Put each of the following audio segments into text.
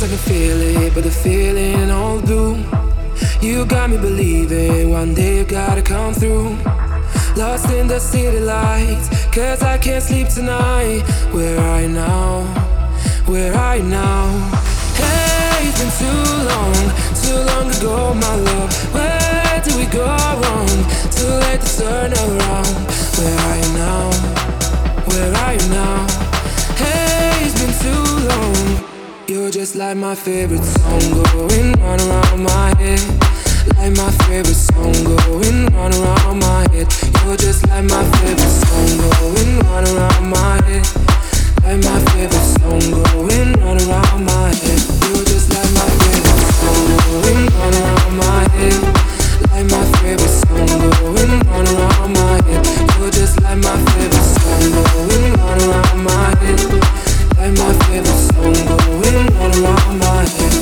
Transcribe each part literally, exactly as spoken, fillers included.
days I can feel it, but the feeling all blue. You got me believing one day you gotta come through. Lost in the city lights, cause I can't sleep tonight. Where are you now? Where are you now? Hey, it's been too long, too long ago, my love. Where did we go wrong? Too late to turn around. Where are you now? Where are you now? Hey, it's been too long. You're just like my favorite song going round around my head. Like my favorite song going round around my head. You're just like my favorite song going round around my head. Like my favorite song going round around my head. You're just like my favorite song going round around my head. Like my favorite song going round around my head. You're just like my favorite song going round around my head. Like my favorite song going round around my head.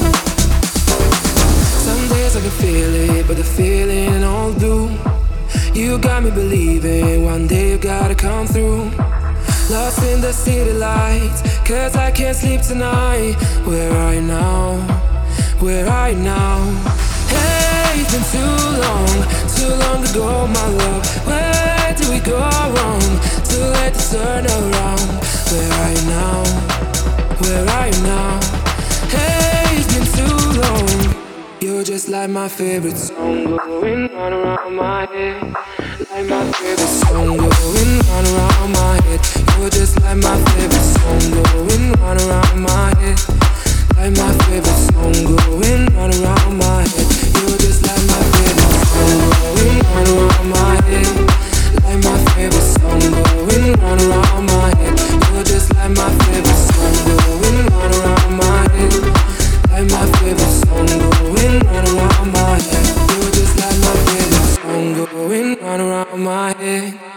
Some days I can feel it, but the feeling all blue. You got me believing one day you gotta come through. Lost in the city lights, cause I can't sleep tonight. Where are you now? Where are you now? Hey, it's been too long, too long ago, my love. Where did we go wrong? Too late to turn around. Where are you now? Where are you now? Hey, it's been too long. You're just like my favorite song going round around my head. Like my favorite song going round around my head. You're just like my favorite song going round around my head. Like my favorite song going round around my head. You're just like my favorite song going round around my head. Like my favorite song going round around my head. You're just like my favorite song going round around my head. Like my favorite song going round around my head. You're just like my favorite song going round around my head.